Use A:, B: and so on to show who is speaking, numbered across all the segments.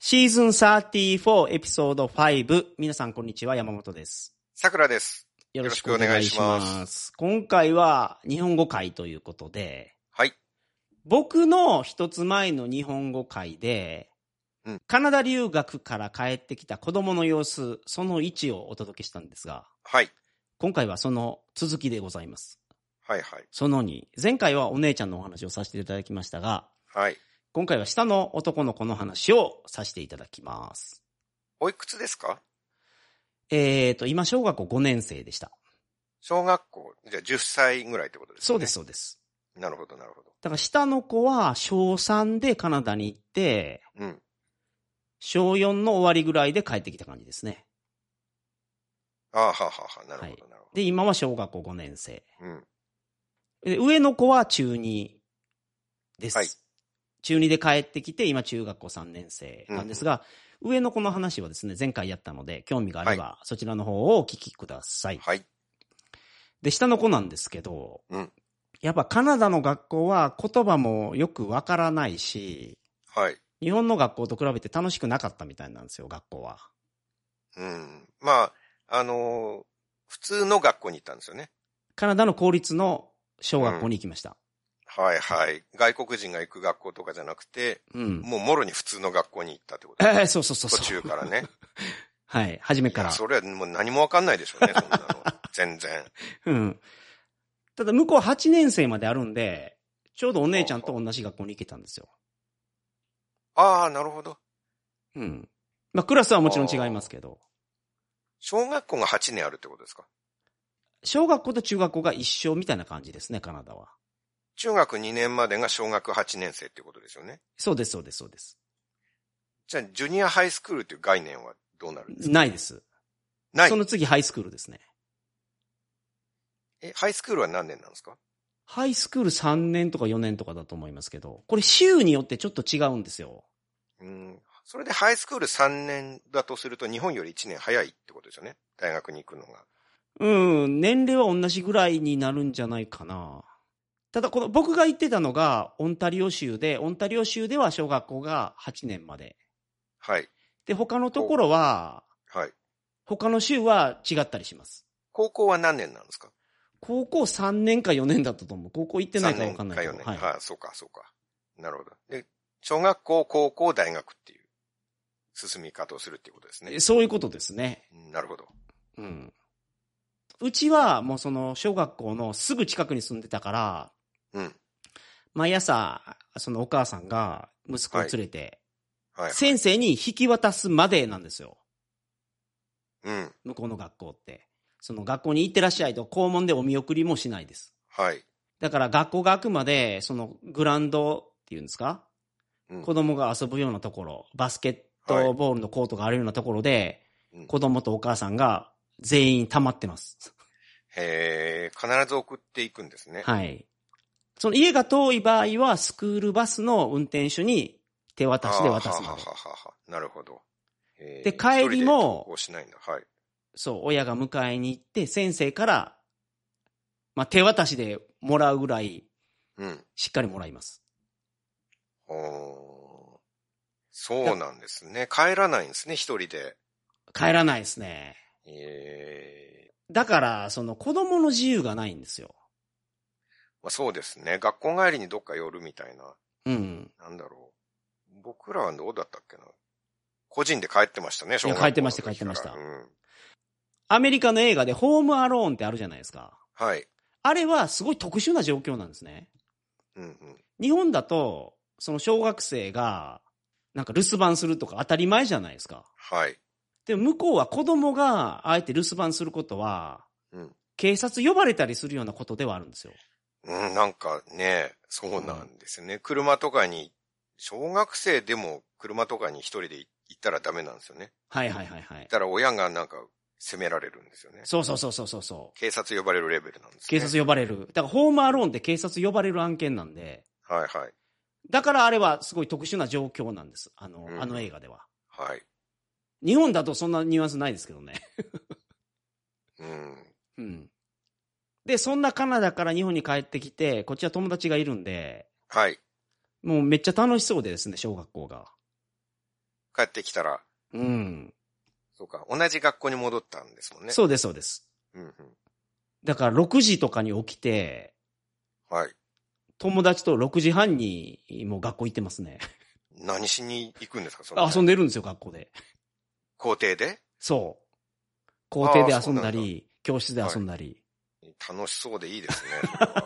A: シーズン34エピソード5。皆さんこんにちは、山本です。
B: さくらです。
A: よろしくお願いします。今回は日本語会ということで、
B: はい。
A: 僕の一つ前の日本語会で、カナダ留学から帰ってきた子供の様子、その1をお届けしたんですが、
B: はい。
A: 今回はその続きでございます。
B: はいはい。
A: その2。前回はお姉ちゃんのお話をさせていただきましたが、
B: はい。
A: 今回は下の男の子の話をさせていただきます。
B: おいくつですか？
A: 今小学校5年生でした。
B: 小学校、じゃあ10歳ぐらいってことですね。
A: そうです、そうです。
B: なるほど、なるほど。
A: だから下の子は小3でカナダに行って、小4の終わりぐらいで帰ってきた感じですね。
B: ああ、はあはあ、なるほど、なるほど。
A: で、今は小学校5年生。で上の子は中2です。はい。中2で帰ってきて、今中学校3年生なんですが、上の子の話はですね、前回やったので、興味があれば、そちらの方をお聞きください。はい。で、下の子なんですけど、やっぱカナダの学校は言葉もよくわからないし、はい。日本の学校と比べて楽しくなかったみたいなんですよ、学校は。
B: まあ、普通の学校に行ったんですよね。
A: カナダの公立の小学校に行きました。
B: はいはい。外国人が行く学校とかじゃなくて、もうもろに普通の学校に行ったってことですね。
A: そうそうそう。
B: 途中からね。
A: はい、初めから。
B: それはもう何もわかんないでしょうね、そんなの。全然。
A: ただ向こう8年生まであるんで、ちょうどお姉ちゃんと同じ学校に行けたんですよ。
B: ああ、なるほど。
A: まあクラスはもちろん違いますけど。
B: 小学校が8年あるってことですか？
A: 小学校と中学校が一緒みたいな感じですね、カナダは。
B: 中学2年までが小学8年生ってことですよね。
A: そうです、そうです、そうです。
B: じゃあ、ジュニアハイスクールっていう概念はどうなるんですか？
A: ないです。ない。その次ハイスクールですね。
B: ハイスクールは何年なんですか？
A: ハイスクール3年とか4年とかだと思いますけど、これ州によってちょっと違うんですよ。
B: それでハイスクール3年だとすると日本より1年早いってことですよね。大学に行くのが。
A: 年齢は同じぐらいになるんじゃないかな。ただ、僕が言ってたのが、オンタリオ州では小学校が8年まで。
B: はい。
A: で、他のところは、
B: はい。
A: 他の州は違ったりします。
B: 高校は何年なんですか？
A: 高校3年か4年だったと思う。高校行ってないか分かんないけど。
B: 3年か4年。はい。そうか、そうか。なるほど。で、小学校、高校、大学っていう進み方をするっていうことですね。
A: そういうことですね。
B: なるほど。
A: うちはもうその小学校のすぐ近くに住んでたから、毎朝、そのお母さんが息子を連れて、先生に引き渡すまでなんですよ。向こうの学校って。その学校に行ってらっしゃいと校門でお見送りもしないです。
B: はい。
A: だから学校があくまで、そのグラウンドっていうんですか、子供が遊ぶようなところ、バスケットボールのコートがあるようなところで、子供とお母さんが全員溜まってます。
B: 必ず送っていくんですね。
A: はい。その家が遠い場合は、スクールバスの運転手に手渡しで渡すまで。
B: なるほど。
A: で、帰りも、
B: そう、
A: 親が迎えに行って、先生から、まあ、手渡しでもらうぐらい、しっかりもらいます。
B: そうなんですね。帰らないんですね、一人で。
A: 帰らないですね。だから、その子供の自由がないんですよ。
B: まあ、そうですね。学校帰りにどっか寄るみたいな。なんだろう。僕らはどうだったっけな。個人で帰ってましたね、小学校の時から。
A: 帰ってました。アメリカの映画でホームアローンってあるじゃないですか。
B: はい。
A: あれはすごい特殊な状況なんですね。日本だと、その小学生が、なんか留守番するとか当たり前じゃないですか。
B: はい。
A: でも向こうは子供があえて留守番することは、警察呼ばれたりするようなことではあるんですよ。
B: なんかね、そうなんですよね。車とかに、小学生でも車とかに一人で行ったらダメなんですよね。
A: はい。
B: だから親がなんか責められるんですよね。
A: そう。
B: 警察呼ばれるレベルなんですね。
A: 警察呼ばれる。だからホームアローンって警察呼ばれる案件なんで。
B: はい。
A: だからあれはすごい特殊な状況なんです。あの映画では。
B: はい。
A: 日本だとそんなニュアンスないですけどね。で、そんなカナダから日本に帰ってきて、こっちは友達がいるんで、
B: はい。
A: もうめっちゃ楽しそうでですね、小学校が。
B: 帰ってきたら。
A: うん。
B: そうか。同じ学校に戻ったんですもんね。
A: そうです、そうです。うんうん。だから6時とかに起きて、
B: はい。
A: 友達と6時半にもう学校行ってますね。
B: 何しに行くんですか、
A: 遊んでるんですよ、学校で。
B: 校庭で？
A: そう。校庭で遊んだり、教室で遊んだり。
B: はい、楽しそうでいいですね。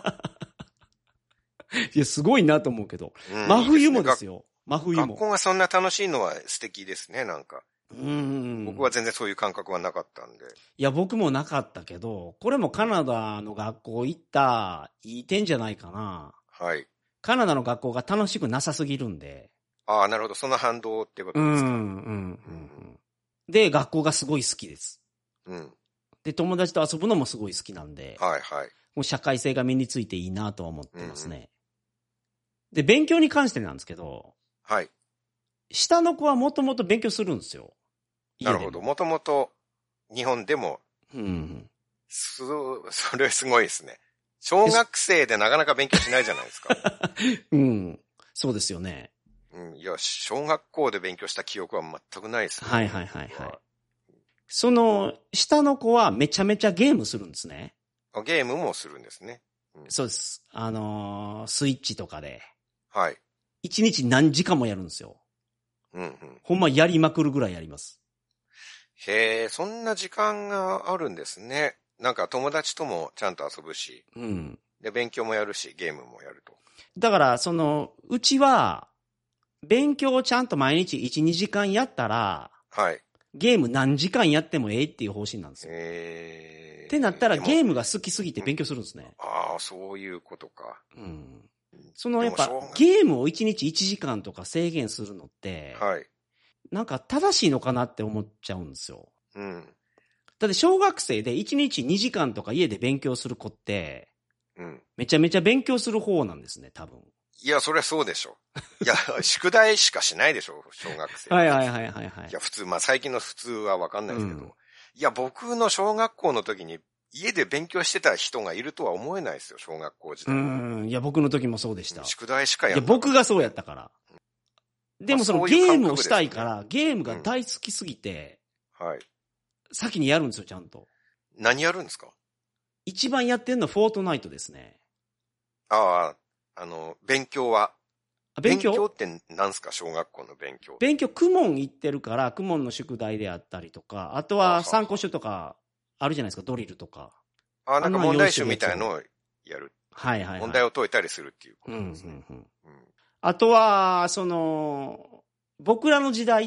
A: いや、すごいなと思うけど。真冬もですよ。真冬も。
B: 学校がそんな楽しいのは素敵ですね、なんか。僕は全然そういう感覚はなかったんで。
A: いや、僕もなかったけど、これもカナダの学校行ったいい点じゃないかな。
B: はい。
A: カナダの学校が楽しくなさすぎるんで。
B: ああ、なるほど。その反動ってことですか。
A: で、学校がすごい好きです。
B: うん。
A: で、友達と遊ぶのもすごい好きなんで。
B: はいはい。
A: もう社会性が身についていいなとは思ってますね。で、勉強に関してなんですけど。はい。下の子はもともと勉強するんですよ。
B: なるほど。もともと日本でも。それすごいですね。小学生でなかなか勉強しないじゃないですか。
A: うん。そうですよね。
B: いや、小学校で勉強した記憶は全くないですね。
A: はいはいはいはい。その、下の子はめちゃめちゃゲームするんですね。
B: ゲームもするんですね。
A: そうです。スイッチとかで。
B: はい。
A: 1日何時間もやるんですよ。ほんまやりまくるぐらいやります。
B: へえ、そんな時間があるんですね。なんか友達ともちゃんと遊ぶし。で、勉強もやるし、ゲームもやると。
A: だから、うちは、勉強をちゃんと毎日1、2時間やったら、はい。ゲーム何時間やってもええっていう方針なんですよ。ってなったらゲームが好きすぎて勉強するんですね。
B: ああ、そういうことか。
A: やっぱゲームを1日1時間とか制限するのって、はい。なんか正しいのかなって思っちゃうんですよ。だって小学生で1日2時間とか家で勉強する子って、めちゃめちゃ勉強する方なんですね、多分。
B: いや、そりゃそうでしょ。いや、宿題しかしないでしょ、小学生。
A: はいはいはいはいはい。
B: いや、普通、最近の普通はわかんないですけど。いや、僕の小学校の時に家で勉強してた人がいるとは思えないですよ、小学校時代。
A: いや、僕の時もそうでした。
B: 宿題しかやらない。
A: いや、僕がそうやったから。でもそのゲームをしたいから、ゲームが大好きすぎて、はい。先にやるんですよ、ちゃんと。
B: 何やるんですか？
A: 一番やってんのフォートナイトですね。
B: ああ、勉強は。勉強って何すか、小学校の勉強。
A: 勉強、公文行ってるから、公文の宿題であったりとか、あとは参考書とか、あるじゃないですか、ドリルとか。
B: なんか問題集みたいのをやる。
A: はいはい。
B: 問題を解いたりするっていうことですね。
A: あとは、僕らの時代って、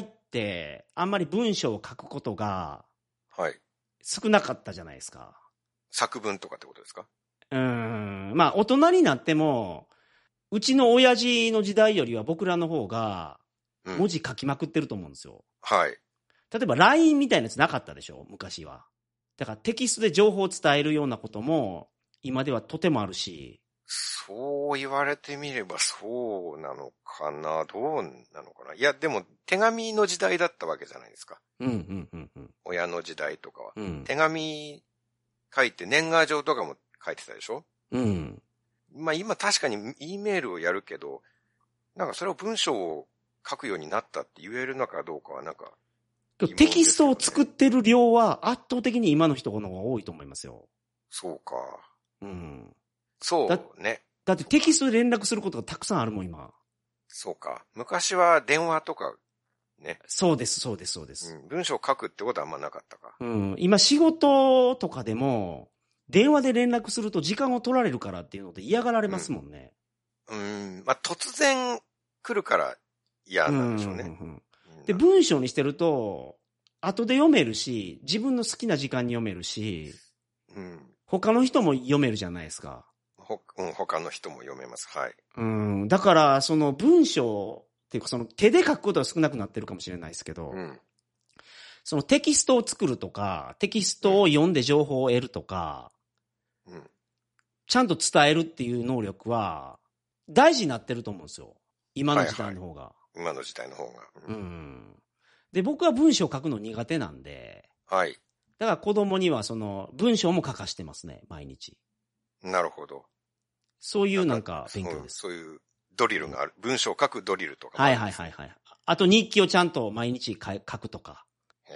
A: あんまり文章を書くことが、はい。少なかったじゃないですか。
B: 作文とかってことですか？
A: まあ、大人になっても、うちの親父の時代よりは僕らの方が、文字書きまくってると思うんですよ。はい。例えば LINE みたいなやつなかったでしょ、昔は。だからテキストで情報を伝えるようなことも、今ではとてもあるし。
B: そう言われてみればそうなのかな、どうなのかな。いや、でも手紙の時代だったわけじゃないですか。親の時代とかは。手紙書いて年賀状とかも書いてたでしょ？今確かに E メールをやるけど、なんかそれを文章を書くようになったって言えるのかどうかはなんか、
A: ね、テキストを作ってる量は圧倒的に今の人の方が多いと思いますよ。
B: そうか。そうね。
A: だってテキストで連絡することがたくさんあるもん、今。
B: そうか。昔は電話とか、ね。
A: そうです、そうです、そうです。
B: 文章を書くってことはあんまなかったか。
A: 今仕事とかでも、電話で連絡すると時間を取られるからっていうので嫌がられますもんね。
B: 突然来るから嫌なんでしょうね。
A: で、文章にしてると、後で読めるし、自分の好きな時間に読めるし、他の人も読めるじゃないですか。
B: 他の人も読めます。はい。
A: だから、その文章っていうか、その手で書くことは少なくなってるかもしれないですけど、そのテキストを作るとか、テキストを読んで情報を得るとか、ちゃんと伝えるっていう能力は大事になってると思うんですよ。今の時代の方が。
B: 今の時代の方が。
A: で、僕は文章を書くの苦手なんで、はい。だから子供にはその文章も書かしてますね、毎日。
B: なるほど。
A: そういうなんか勉強です。
B: そういうドリルがある。文章を書くドリルとか。
A: はいはいはいはい。 あと日記をちゃんと毎日書くとか。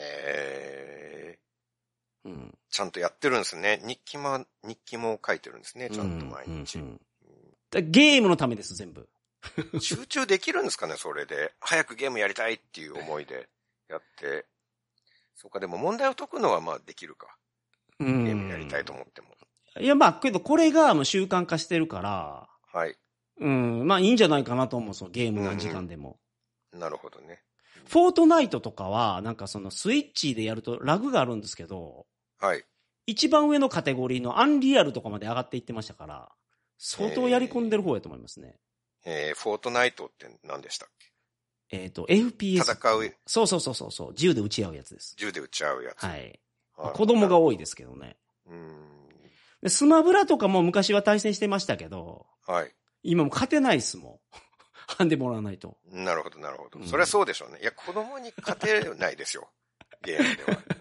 B: うん。ちゃんとやってるんですね。日記も書いてるんですね。ちゃんと毎日。
A: ゲームのためです、全部。
B: 集中できるんですかね、それで。早くゲームやりたいっていう思いでやって。そうか、でも問題を解くのはまあできるか。ゲームやりたいと思っても。
A: いや、まあ、けどこれがもう習慣化してるから、
B: はい。
A: まあいいんじゃないかなと思う、そのゲーム何時間でも。
B: なるほどね。
A: フォートナイトとかは、なんかそのスイッチでやるとラグがあるんですけど、
B: はい。
A: 一番上のカテゴリーのアンリアルとかまで上がっていってましたから、相当やり込んでる方やと思いますね。
B: フォートナイトって何でしたっけ
A: ？FPS。
B: 戦う。
A: そう。銃で撃ち合うやつです。
B: 銃で撃ち合うやつ。
A: はい。子供が多いですけどね。でスマブラとかも昔は対戦してましたけど、
B: はい。
A: 今も勝てないっすもん。ハンデもらわないと。
B: なるほど。そりゃそうでしょうね。いや、子供に勝てないですよ。ゲームでは。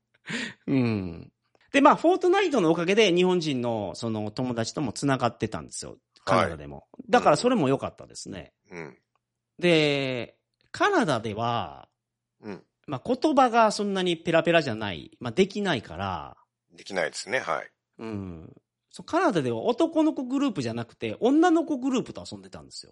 A: で、まあ、フォートナイトのおかげで日本人のその友達とも繋がってたんですよ。カナダでも。はい、だからそれも良かったですね。で、カナダでは、まあ、言葉がそんなにペラペラじゃない。まあ、できないから。
B: できないですね、はい。
A: カナダでは男の子グループじゃなくて、女の子グループと遊んでたんですよ。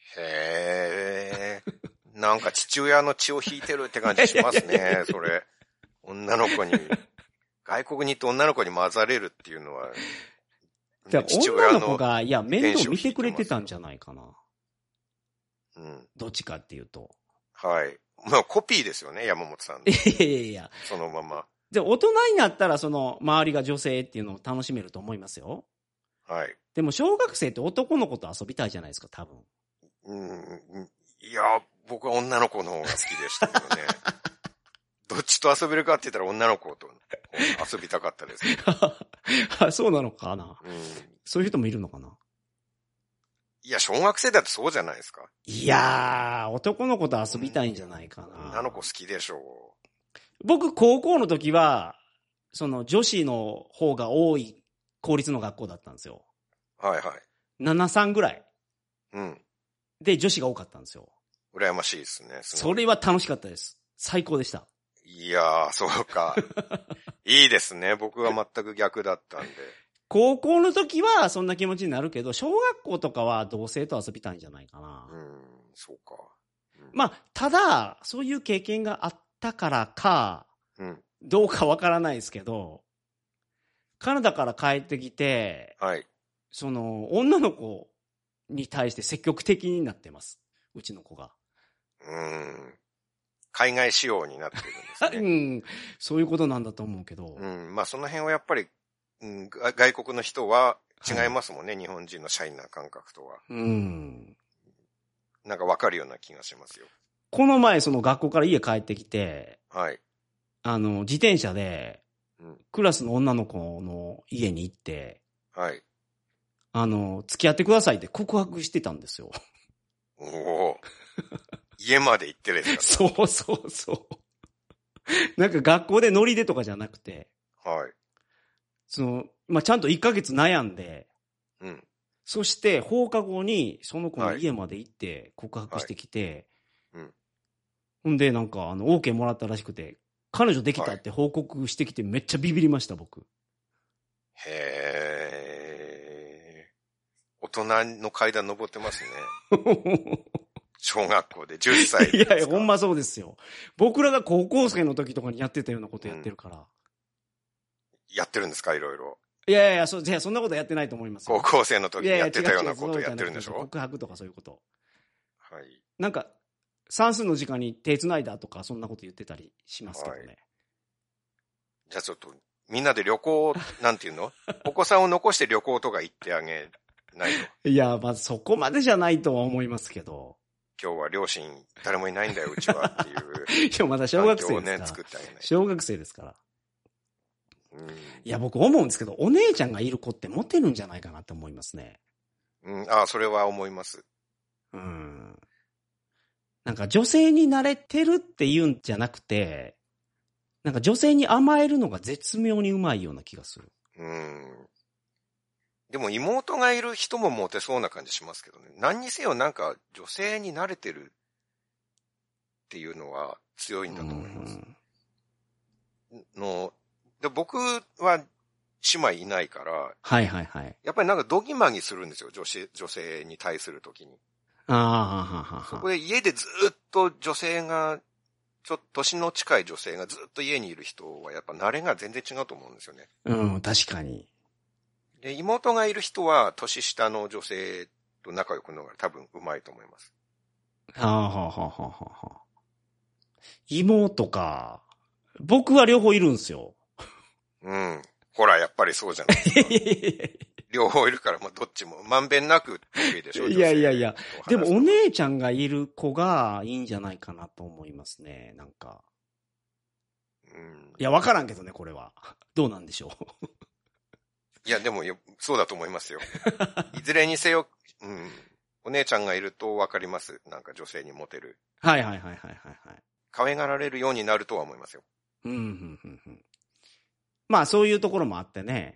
B: へー。なんか父親の血を引いてるって感じしますね、それ。女の子に、外国に行って女の子に混ざれるっていうのは、
A: 女の子が、いや、面倒見てくれてたんじゃないかな。どっちかっていうと。
B: はい。まあ、コピーですよね、山本さんの。
A: いや。
B: そのまま。
A: で、大人になったら、その、周りが女性っていうのを楽しめると思いますよ。
B: はい。
A: でも、小学生って男の子と遊びたいじゃないですか、多分。
B: いや、僕は女の子の方が好きでしたけどね。どっちと遊べるかって言ったら女の子と遊びたかったですけ
A: ど。そうなのかな。そういう人もいるのかな。
B: いや、小学生だとそうじゃないですか。
A: いやー、男の子と遊びたいんじゃないかな。
B: 女の子好きでしょう。
A: 僕、高校の時は、その女子の方が多い公立の学校だったんですよ。
B: はいはい。
A: 7、3ぐらい。で、女子が多かったんですよ。
B: 羨ましいですね。
A: それは楽しかったです。最高でした。
B: いやー、そうか。いいですね。僕は全く逆だったんで。
A: 高校の時はそんな気持ちになるけど、小学校とかは同性と遊びたいんじゃないかな。
B: そうか。
A: まあ、ただ、そういう経験があったからか、どうかわからないですけど、カナダから帰ってきて、その、女の子に対して積極的になってます。うちの子が。
B: 海外仕様になってるんですね。
A: そういうことなんだと思うけど。
B: まあその辺はやっぱり、外国の人は違いますもんね、日本人のシャイな感覚とは。なんかわかるような気がしますよ。
A: この前、その学校から家帰ってきて、自転車で、クラスの女の子の家に行って、付き合ってくださいって告白してたんですよ。
B: おお。家まで行ってるんです
A: か？そう。なんか学校でノリでとかじゃなくて、まあ、ちゃんと1ヶ月悩んで、そして放課後にその子の家まで行って告白してきて、ほんでなんかOK もらったらしくて、彼女できたって報告してきてめっちゃビビりました、僕。
B: へー。大人の階段登ってますね。小学校で10歳で。
A: いや、ほんまそうですよ。僕らが高校生の時とかにやってたようなことやってるから。
B: やってるんですか、いろいろ。
A: いや、そんなことやってないと思いますよ。
B: 高校生の時にやってたようなことやってるんでしょ？
A: 告白とかそういうこと。
B: はい。
A: なんか、算数の時間に手繋いだとか、そんなこと言ってたりしますけどね。
B: じゃあちょっと、みんなで旅行、なんていうの？お子さんを残して旅行とか行ってあげないと。
A: いや、まずそこまでじゃないとは思いますけど。
B: 今日は両親誰もいないんだよ、うちはっていう。
A: いや、まだ小学生ですから。
B: 作ってあげない。
A: 小学生ですから。いや、僕思うんですけど、お姉ちゃんがいる子ってモテるんじゃないかなって思いますね。
B: それは思います。
A: なんか女性に慣れてるって言うんじゃなくて、なんか女性に甘えるのが絶妙にうまいような気がする。
B: でも妹がいる人もモテそうな感じしますけどね。何にせよなんか女性に慣れてるっていうのは強いんだと思います。で僕は姉妹いないから、
A: はいはいはい。
B: やっぱりなんかドギマギするんですよ、女性に対するときに。そこで家でずっと女性が、ちょっと年の近い女性がずっと家にいる人はやっぱ慣れが全然違うと思うんですよね。
A: 確かに。
B: で、妹がいる人は年下の女性と仲良くのが多分うまいと思います。
A: 妹か。僕は両方いるんですよ。
B: ほら、やっぱりそうじゃないですか。両方いるから、どっちも、まんべんなくいいでしょ。
A: いや。でもお姉ちゃんがいる子がいいんじゃないかなと思いますね、なんか。いや、わからんけどね、これは。どうなんでしょう。
B: いや、でもそうだと思いますよ。いずれにせよ、お姉ちゃんがいるとわかります。なんか女性にモテる。
A: はい。
B: 可愛がられるようになるとは思いますよ。
A: まあ、そういうところもあってね、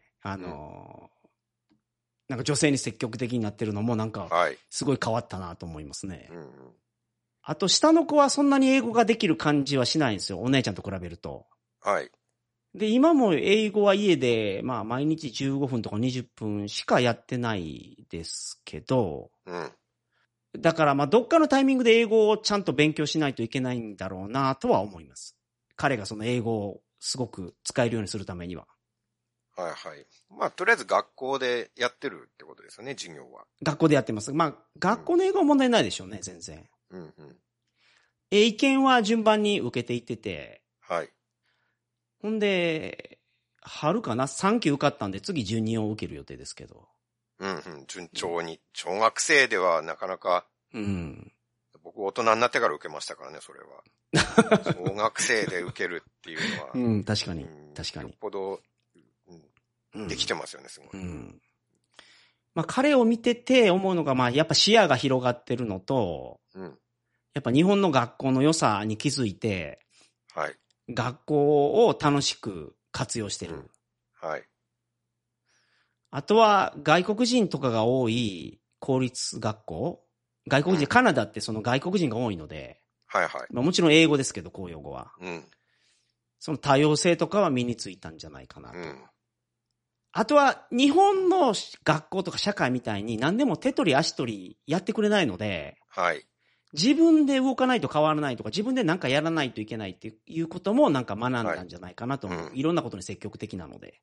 A: なんか女性に積極的になってるのもなんか、すごい変わったなと思いますね。あと、下の子はそんなに英語ができる感じはしないんですよ。お姉ちゃんと比べると。
B: はい。
A: で、今も英語は家で、まあ、毎日15分とか20分しかやってないですけど、だから、まあ、どっかのタイミングで英語をちゃんと勉強しないといけないんだろうなとは思います。彼がその英語をすごく使えるようにするためには。
B: はい。まあ、とりあえず学校でやってるってことですよね、授業は。
A: 学校でやってます。まあ、学校の英語は問題ないでしょうね、全然。英検は順番に受けていってて。
B: はい。
A: ほんで、春かな ?3 級受かったんで、次準2を受ける予定ですけど。
B: 順調に。小学生ではなかなか。僕大人になってから受けましたからね、それは。小学生で受けるっていうのは。
A: 確かに。よ
B: っぽど、できてますよね、すごい。
A: まあ、彼を見てて思うのが、まあ、やっぱ視野が広がってるのと、やっぱ日本の学校の良さに気づいて、
B: はい。
A: 学校を楽しく活用してる。
B: はい。
A: あとは、外国人とかが多い公立学校外国人、カナダってその外国人が多いので、まあ、もちろん英語ですけど、公用語は。その多様性とかは身についたんじゃないかなと。あとは、日本の学校とか社会みたいに何でも手取り足取りやってくれないので、自分で動かないと変わらないとか、自分で何かやらないといけないっていうこともなんか学んだんじゃないかなと思う。いろんなことに積極的なので。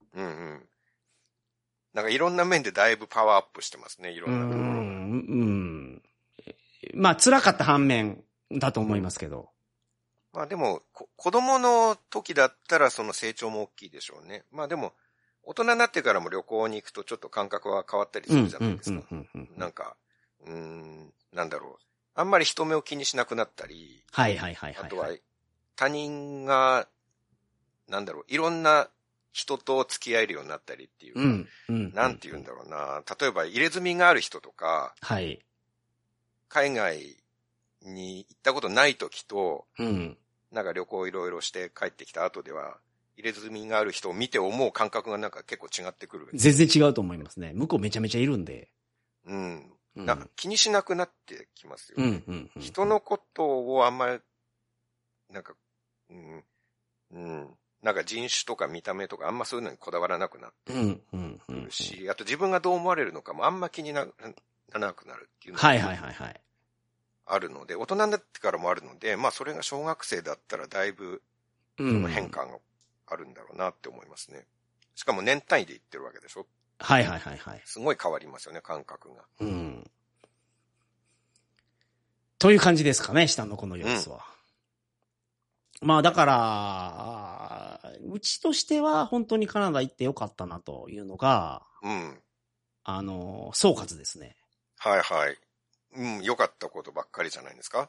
B: なんかいろんな面でだいぶパワーアップしてますね、いろんなところ
A: が。まあ、辛かった反面だと思いますけど。
B: まあでも、子供の時だったらその成長も大きいでしょうね。まあでも、大人になってからも旅行に行くとちょっと感覚は変わったりするじゃないですか。なんか、なんだろう。あんまり人目を気にしなくなったり。あとは、他人が、なんだろう、いろんな人と付き合えるようになったりっていうか、なんて言うんだろうな。例えば入れ墨がある人とか、海外に行ったことない時と、なんか旅行いろいろして帰ってきた後では、入れ墨がある人を見て思う感覚がなんか結構違ってくる。
A: 全然違うと思いますね。向こうめちゃめちゃいるんで。
B: なんか気にしなくなってきますよね。人のことをあんまり、なんか、なんか人種とか見た目とかあんまそういうのにこだわらなくなってくるし、あと自分がどう思われるのかもあんま気にならなくなるっていうのがあるので、大人になってからもあるので、まあそれが小学生だったらだいぶその変化があるんだろうなって思いますね。しかも年単位で言ってるわけでしょ。すごい変わりますよね、感覚が。
A: という感じですかね、下の子の様子は。まあだから、うちとしては本当にカナダ行ってよかったなというのが、総括ですね。
B: 良かったことばっかりじゃないですか。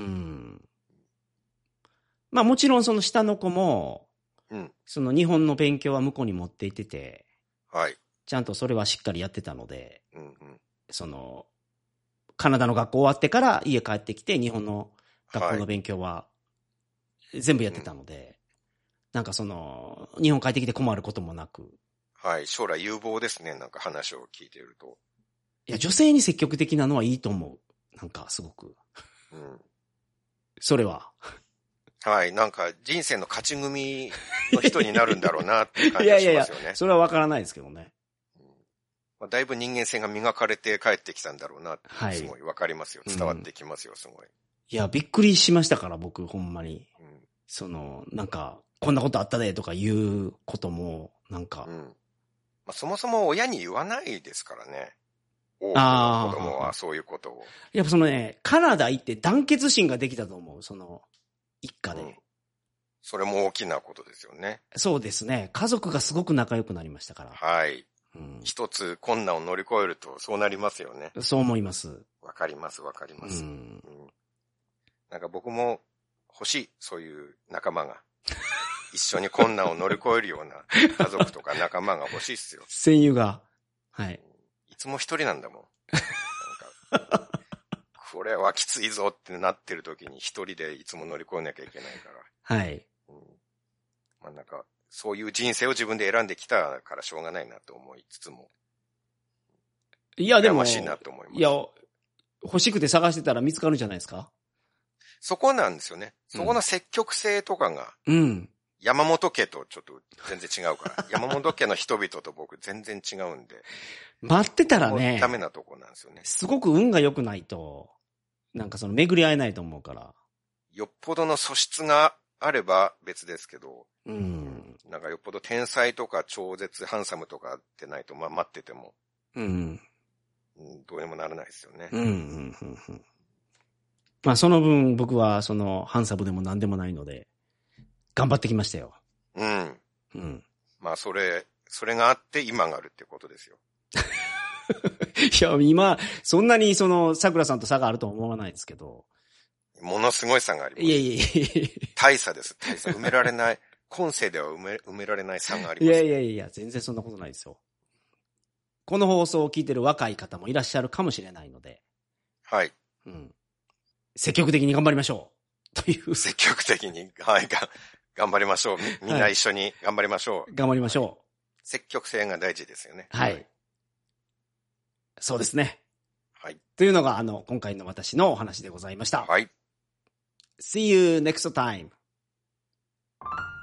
A: まあもちろんその下の子も、その日本の勉強は向こうに持って行ってて、ちゃんとそれはしっかりやってたので、その、カナダの学校終わってから家帰ってきて日本の学校の勉強は全部やってたので、なんかその、日本帰ってきて困ることもなく。
B: 将来有望ですね、なんか話を聞いていると。
A: いや、女性に積極的なのはいいと思う。なんかすごく。 それは。
B: はい。なんか人生の勝ち組の人になるんだろうなっていう感じがしますよね。いや
A: それはわからないですけどね。
B: まあ、だいぶ人間性が磨かれて帰ってきたんだろうなって、すごいわかりますよ。伝わってきますよ、すごい。
A: いや、びっくりしましたから、僕、ほんまに。なんか、こんなことあったでとか言うことも、なんか。
B: まあ、そもそも親に言わないですからね。子供はそういうことを。
A: やっぱカナダ行って団結心ができたと思う。一家で。
B: それも大きなことですよね。
A: そうですね。家族がすごく仲良くなりましたから。
B: はい。一つ困難を乗り越えるとそうなりますよね。
A: そう思います。
B: わかります。なんか僕も欲しい、そういう仲間が。一緒に困難を乗り越えるような家族とか仲間が欲しいっすよ。
A: 戦友が。はい。
B: いつも一人なんだもん。なんかこれはきついぞってなってる時に一人でいつも乗り越えなきゃいけないから。
A: はい。
B: まあなんか、そういう人生を自分で選んできたからしょうがないなと思いつつも。
A: いやでも、
B: 羨ましいなと思います。
A: いや、欲しくて探してたら見つかるんじゃないですか？
B: そこなんですよね。そこの積極性とかが。山本家とちょっと全然違うから。山本家の人々と僕全然違うんで。
A: 待ってたらね。
B: ダメなとこなんですよね。
A: すごく運が良くないと、なんか巡り合えないと思うから。
B: よっぽどの素質があれば別ですけど。なんかよっぽど天才とか超絶ハンサムとかってないと、まあ待ってても。どうにもならないですよね。
A: まあその分僕はハンサムでも何でもないので、頑張ってきましたよ。
B: まあそれがあって今があるってことですよ。
A: いや、今、そんなに桜さんと差があるとは思わないですけど。
B: ものすごい差があります。
A: いや。
B: 大差です。埋められない。今世では埋められない差があります。
A: いや、全然そんなことないですよ。この放送を聞いてる若い方もいらっしゃるかもしれないので。
B: はい。
A: 積極的に頑張りましょう。という。
B: 積極的に、はい、頑張りましょう。みんな一緒に頑張りましょう。
A: 頑張りましょう。
B: 積極性が大事ですよね。
A: はい。そうですね。
B: はい。
A: というのが、今回の私のお話でございました。
B: はい。
A: See you next time.